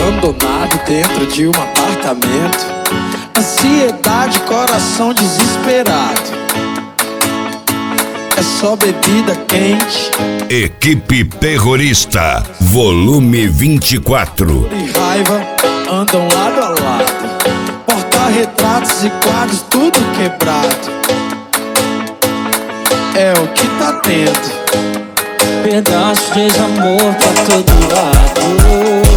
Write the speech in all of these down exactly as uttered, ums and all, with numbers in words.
abandonado dentro de um apartamento. Ansiedade, coração desesperado. É só bebida quente. Equipe Terrorista, volume vinte e quatro. E raiva andam lado a lado. Porta-retratos e quadros tudo quebrado. É o que tá tendo. Pedaço de desamor pra todo lado.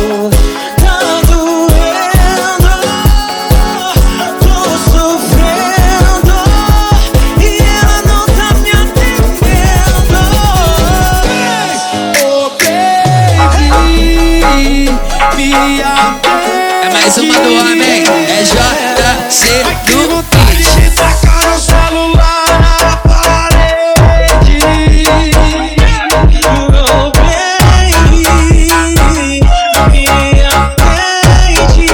É mais uma do homem, é J C do beat. Tacar o celular na parede. Oh baby, me atende.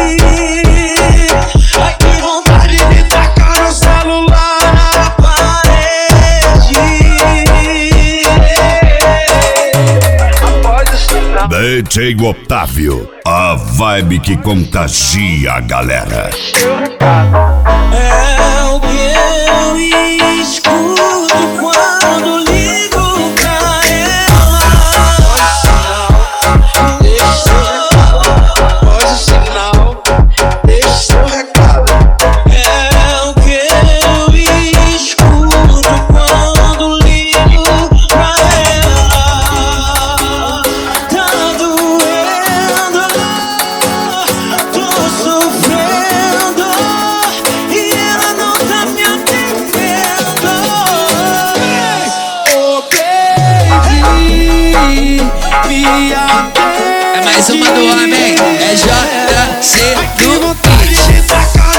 Ai que vontade de tacar o celular na parede. Após o sinal D J Otávio, a vibe que contagia a galera. É o que eu escuto quando ligo pra ela. Após o sinal, deixa seu recado. É o que eu escuto quando ligo pra ela. Tá doendo, tô sofrendo e ela não tá me atendendo. Oh baby, me atende. É mais uma do homem, é J C do beat. Tacar